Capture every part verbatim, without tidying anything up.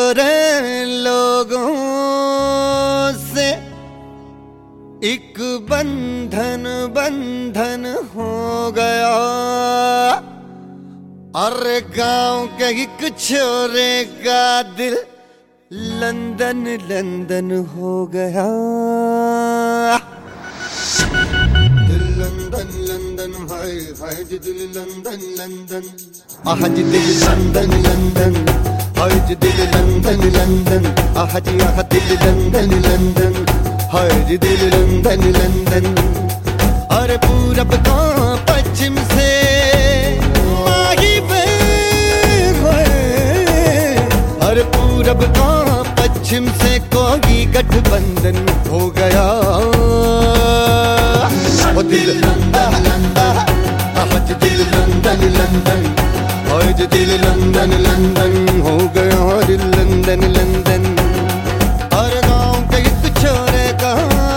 छोरे लोगों से एक बंधन बंधन हो गया। अरे गांव के एक छोरे का दिल लंदन लंदन हो गया। दिल लंदन लंदन हाय हाय दिल लंदन लंदन आज दिल लंदन लंदन हाय दिल लंदन लंदन आज आह दिल लंदन लंदन हाय दिल लंदन लंदन। अरे पूरब का पश्चिम से माही पे अरे पूरब का पश्चिम से कोई गठबंधन हो गया। ओ दिल लंदन लंदन आज दिल लंदन लंदन आज दिल लंदन लंदन हो गया दिल लंदन लंदन। और गाँव के एक छोरे का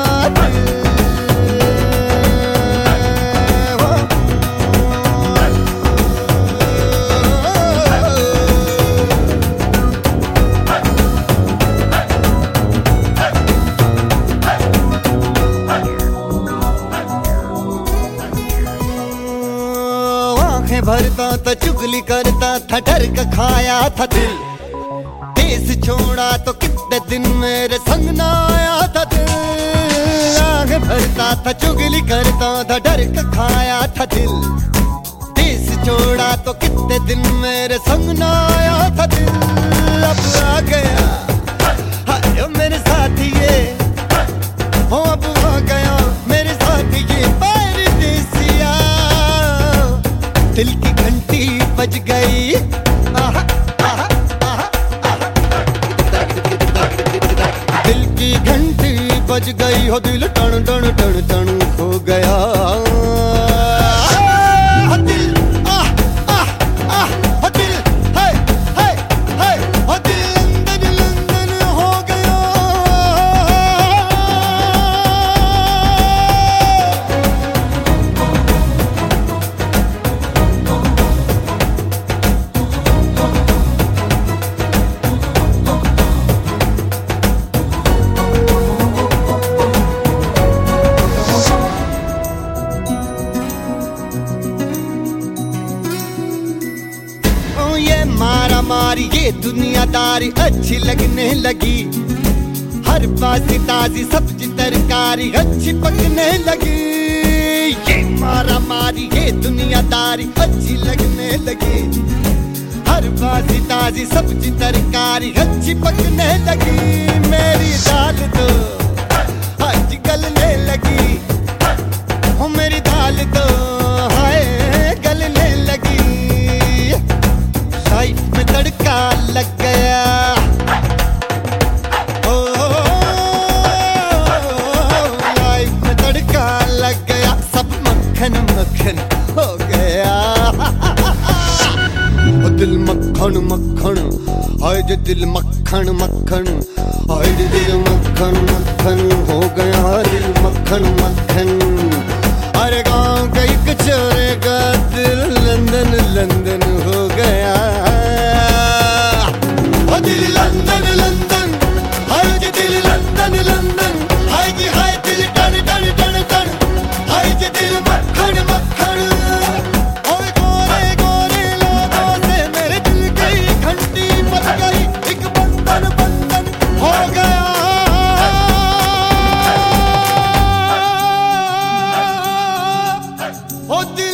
भरता था चुगली करता था डर का खाया था दिल। देश छोड़ा तो कितने दिन मेरे संग ना आया था दिल। आगे भरता था चुगली करता था डर का खाया था दिल। देश छोड़ा तो कितने दिन मेरे संग ना आया था दिल। अब आ गया हाय मेरे साथी ये हो अब आ गया मेरे साथी ये परदेसिया। दिल की घंटी बज गई आहा, आहा, आहा, आहा। दिल की घंटी बज गई हो दिल टन टन टन टन हो गया। दिल आह आह आह दिल हाय हाय हाय दिल लंदन लंदन हो गया। मारा मारी ये दुनियादारी अच्छी लगने लगी। हर बासी ताजी सब्जी तरकारी अच्छी पकने लगी। ये मारा मारी ये दुनियादारी अच्छी लगने लगी। हर बासी ताजी सब्जी तरकारी अच्छी पकने लगी। मेरी दाल तो आज गलने लगी हो मेरी दाल तो हाय गलने लगी। लाइफ में तड़का लग गया ओ, लाइफ में तड़का लग गया सब मक्खन मक्खन हो गया। ओ दिल मक्खन मक्खन हाय दिल मक्खन मक्खन हाय दिल मक्खन मक्खन हो गया दिल मक्खन मक्खन। अरे गाँव का एक छोरे का दिल लंदन लंदन हो गया। ओ दिल लंदन लंदन हाय जी दिल लंदन लंदन हाय जी हाय दिल टन टन टन टन हाय जी दिल मक्खन मक्खन। ओए गोरे गोरे लोगों से मेरे दिल की घंटी बज गई एक बंधन बंधन हो गया। ओ दिल